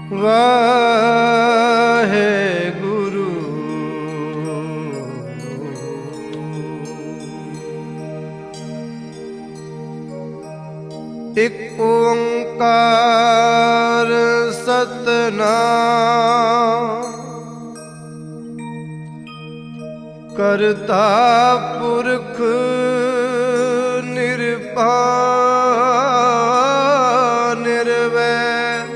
वाहेगुरु। एक ओंकार सतनाम करता पुरख निरपान निर्वैर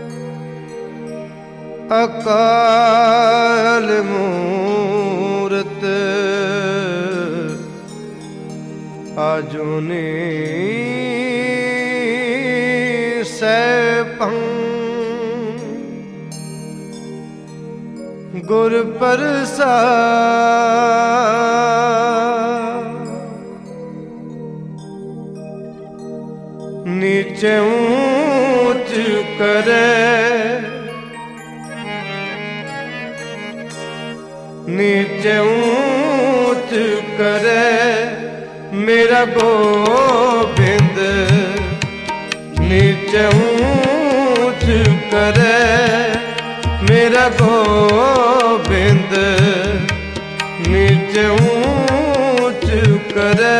अकाल मूरत आजुनी सैभं गुर प्रसाद। नीचे ऊंच करे नीचे ऊंच करे मेरा गोविंद। नीचे ऊंच करे मेरा गोविंद। नीचे ऊंच करे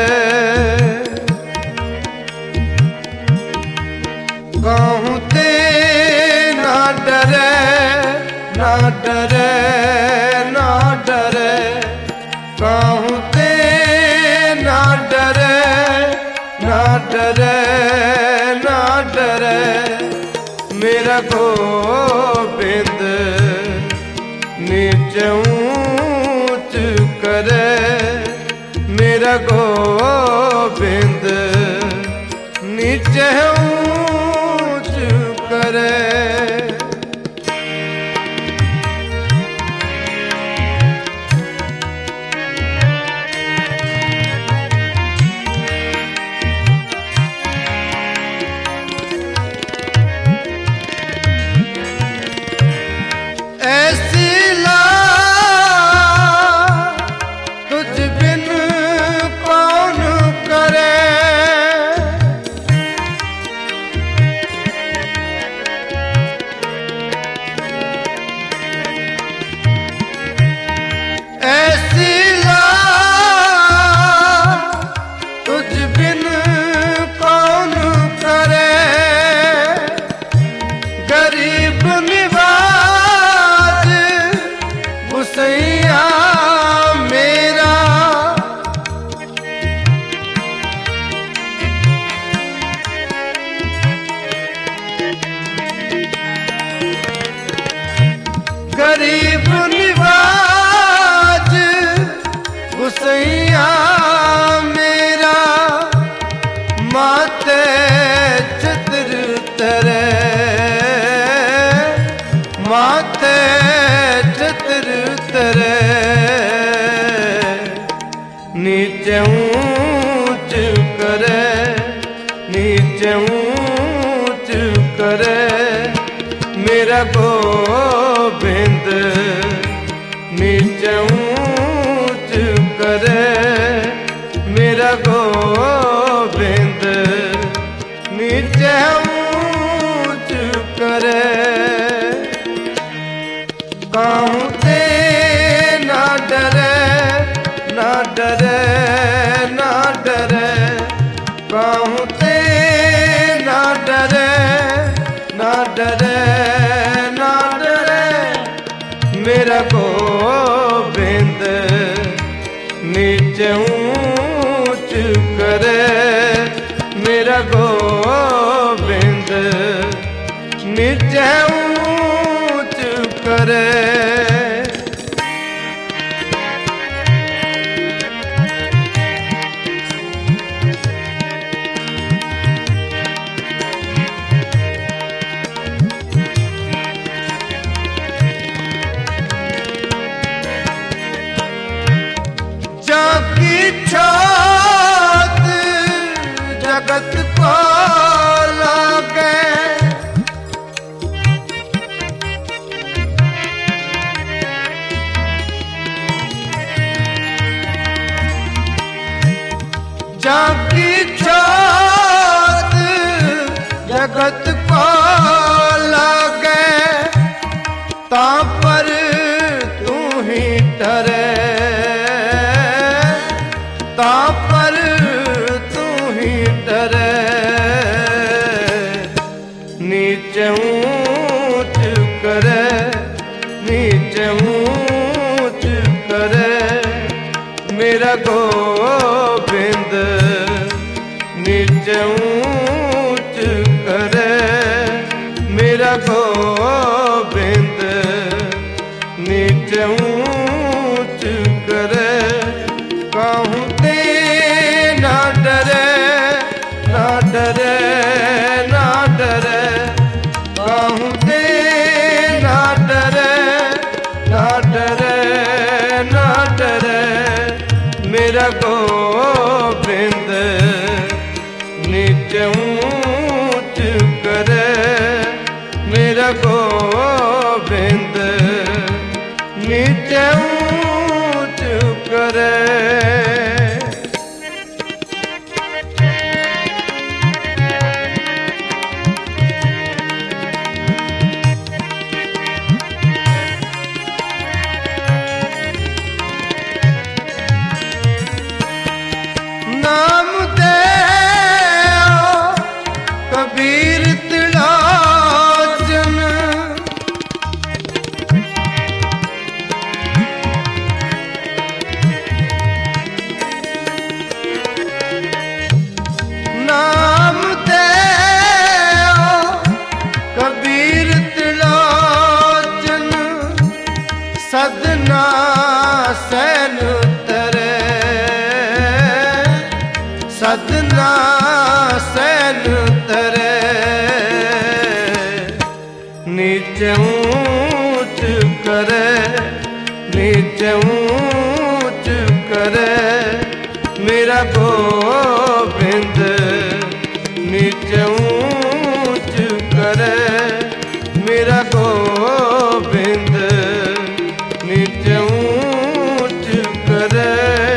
कहूँ ते ना डरे ना डरे ना डरे। कहूँ ते ना डरे ना डरे ना डरे मेरा गोविंद। नीचे ऊंच करे मेरा गोविंद। नीचे ऊंच करे ऐसी ला तुझ बिन कौन करे। ऐसी ला तुझ बिन कौन करे। गरीब निवाज गुसैया मेरा। गरीब निवाज गुसैया मेरा। माते छत्र तरे माते छत्र तरे। नीचे ऊंच करे नीचे ऊंच करे मेरा गोविंद। नीचे ऊंच करे मेरा गोविंद। नीचे ऊंच करे कहूँ ते ना डरे ना डरे ना डरे। कहूँ ते ना डरे ना डरे ना डरे मेरा गोविंद। नीचे ऊंच करे मेरा गोविंद। नीचे ऊंच करे जाकी छात जगत को लागे। जाकी छात जगत को लागे। नीचे ऊंच करे, नीचे ऊंच करे मेरा गोविंद, नीचे ऊंच करे मेरा गोविंद, नीचे ऊंच करे कहूँ ते ना डरे, ना डरे, ना डरे कहूँ ते ना डरे, ना डरे, ना डरे मेरा गोविंद, नीचे ऊंच करे मेरा गोविंद, नीचे ऊंच करे। नाम दे कबीर तिलाचन, नाम दे कबीर तिलाचन, सदना सैन तरे, सदना सैन तरे नीचे ऊंच करे, नीचे ऊंच करे मेरा गोविंद, नीचे ऊंच करे मेरा गोविंद, नीचे ऊंच करे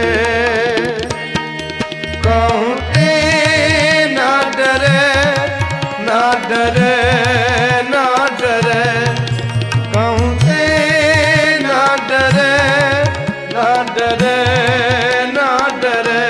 कहूँ ते ना डरे, ना डरे, ना डरे कहूँ ते ना डरे, ना डरे, ना डरे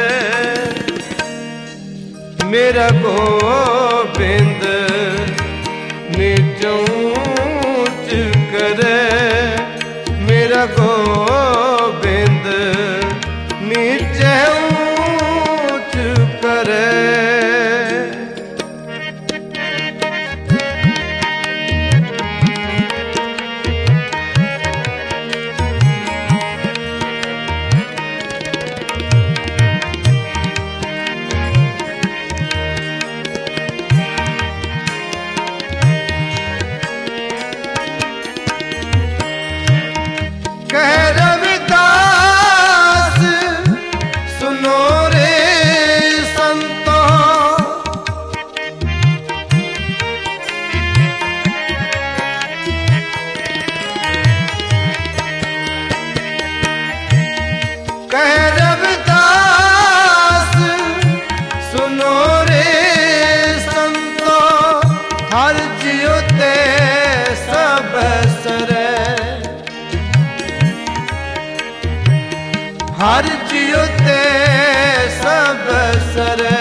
मेरा गोविंद, नीचे ऊंच करे मेरा गोविंद, नीचे ऊंच करे। कह रविदास सुनो रे संतों, कह रविदास सुनो रे संतों, हर जियो ते सब सरे, हर जियो ते सब सरे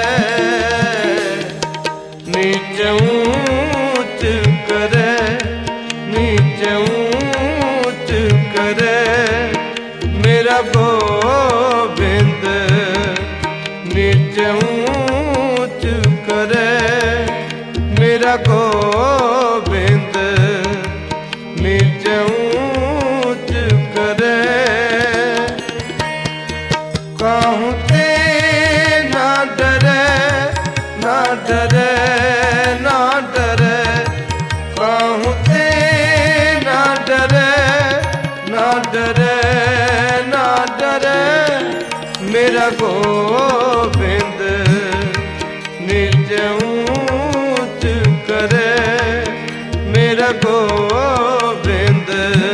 नीचे ऊंच करे, नीचे ऊंच करे मेरा गोविंद, नीचे ऊंच करे मेरा गोविंद, नीचे ऊंच करे कहूँ ते ना डरे, ना डरे, ना डरे कहूँ ते ना डरे, ना डरे, ना डरे मेरा गोविंद, नीचे ऊंच करे मेरा गोविंद,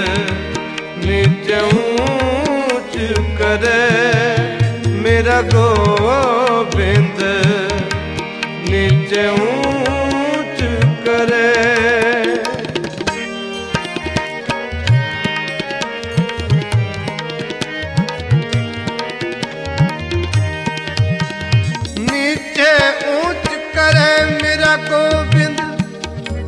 नीचे ऊंच करे मेरा गोविंद, नीचे ऊंच करे। नीचे ऊंच करे मेरा गोविंद,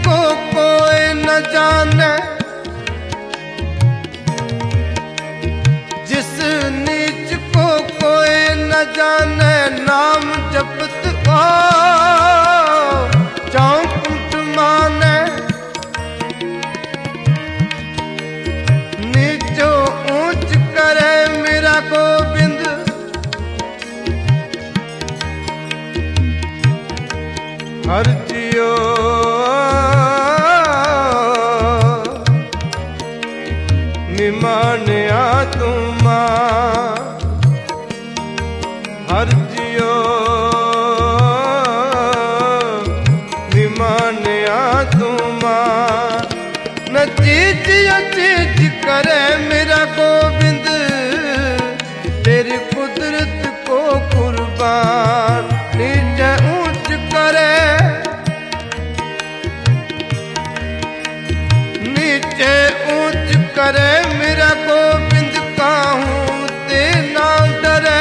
को कोई न जाने, जिस नीच को कोई न जाने, नाम जपत हो चौकुंठ माने। नीचो ऊंच करे मेरा गोविंद, हर जियो निमानिया तुमा, हर जियो निमानिया तुमा। न चीज चीज करे मेरा गोविंद, तेरी कुदरत को कुर्बान। नीचे ऊंच करे, नीचे ऊंच करे मेरा गोविंद, काहूं ते ना डरे।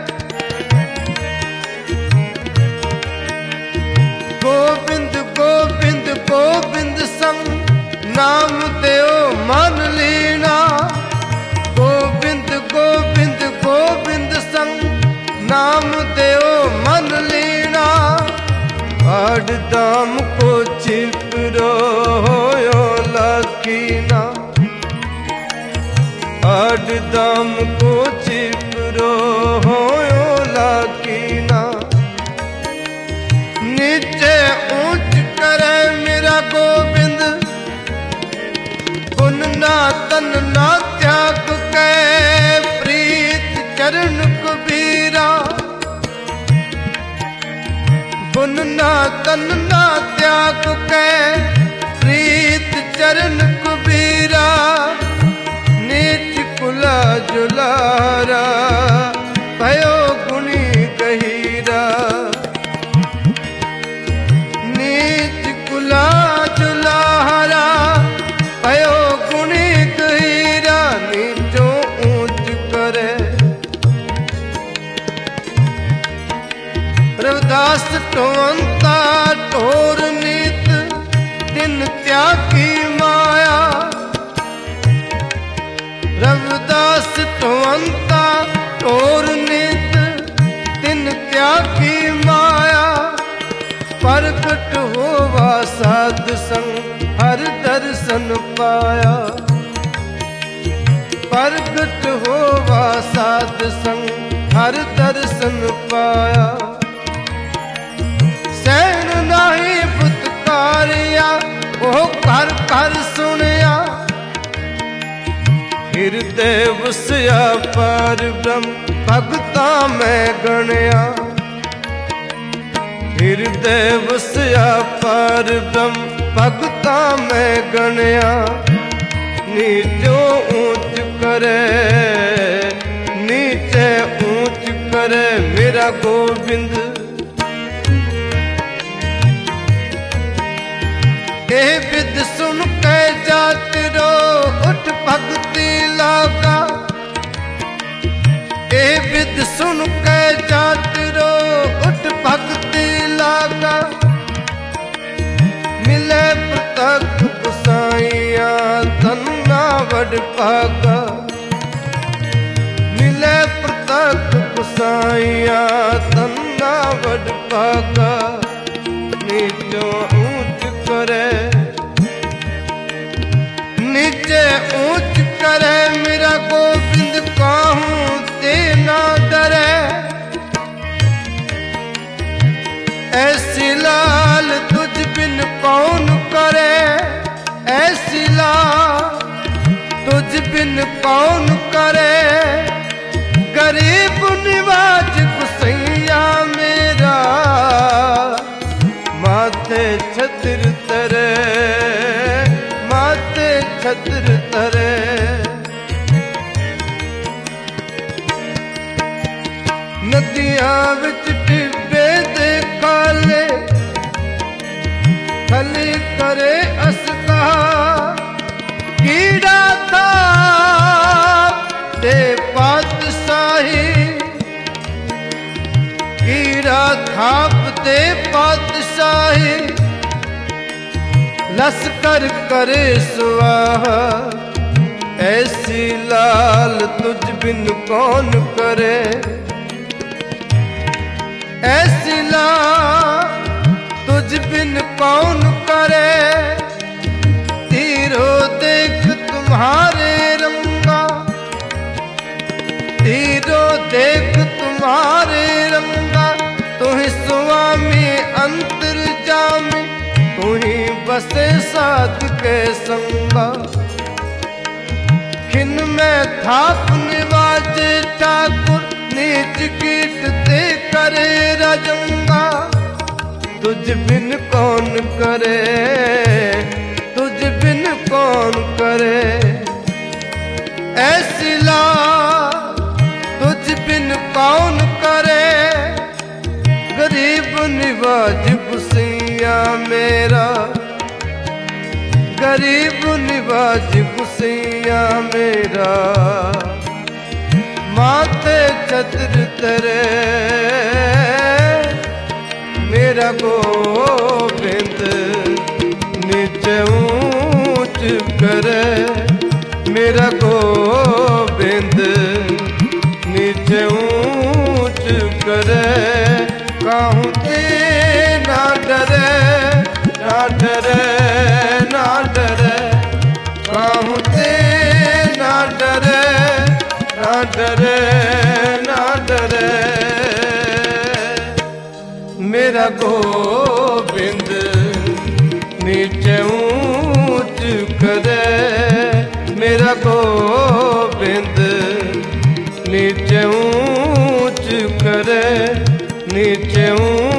गोविंद गोविंद गोविंद संग, नाम देओ मन लीना। गोविंद गोविंद गोविंद संग, नाम देओ मन लीना। आड़ दाम को छिपरो होयो लकीना, आड़ दाम को छिपरो होयो लकीना। नीचे ऊंच करे मेरा गोविंद, गुन ना तन ना त्याग के, प्रीत चरण कबीरा। गुन ना तन ना त्याग के, प्रीत चरण कबीरा। नीच कुला जुलारा, भयो गुणी गहीरा। नीच कुला जुलारा, भयो गुणी गहीरा। नीचो ऊंच करे रविदास टोंता टोर नीत, दिन त्यागी माया। रविदास टोंता टोर नीत, दिन त्यागी माया। प्रगट होवा साध संग, हर दर्शन पाया। प्रगट होवा साध संग, हर दर्शन पाया। सैन नाही पुतकारिया, ओ कर कर सुनिया। हृदय वसिया पर ब्रह्म, भगता में गणया। हृदय वसिया पर ब्रह्म, भगता में गणया। नीचो ऊंच करे, नीचे ऊंच करे मेरा गोविंद। ए विद सुन के जात रो, उठ भक्ति लागा। ए विद सुन के जात रो, उठ भक्ति लागा। मिले प्रतख गुसाइया, धन्ना वड पागा। मिले प्रतख गुसाइया, धन्ना वड पागा। नीचो ऊंच करे, नीचे ऊंच करे मेरा गोविंद, काहूं ते ना डरे। ऐसी लाल तुझ बिन कौन करे, ऐसी लाल तुझ बिन कौन करे। गरीब निवाज गुसैया मेरा, माथे छत्र तरे, माथे छत्र तरे। नदियां विच टिब्बे दे काले, खली करे असका। कीड़ा था ते पातशाही, कीड़ा थाप ते पातशाही। लश्कर करे स्वाहा, ऐसी लाल तुझ बिन कौन करे, ऐसी लाल तुझ बिन कौन करे। तीरो देख तुम्हारे रंगा, तीरो देख तुम्हारे रंगा, तू ही स्वामी अंतर्जामी, तू ही बसे साध के संगा। खिन में थाप निवाजे ठाकुर, नीच कीट ते करे रजंगा। तुझ बिन कौन करे, तुझ बिन कौन करे, ऐसी लाल तुझ बिन कौन करे। गरीब निवाज गुसैया मेरा, गरीब निवाज गुसैया मेरा, माथे छत्र तेरे मेरा गोविंद नीचे ऊंच करे, मेरा गोविंद नीचे ऊंच करे। कहूँ ते ना डरे, ना डरे, ना डरे, कहूँ ते ना डरे, ना डरे, ना डरे। मेरा गोविंद नीचे ऊंच करे, मेरा गोविंद नीचे ऊंच करे, नीचे ऊंच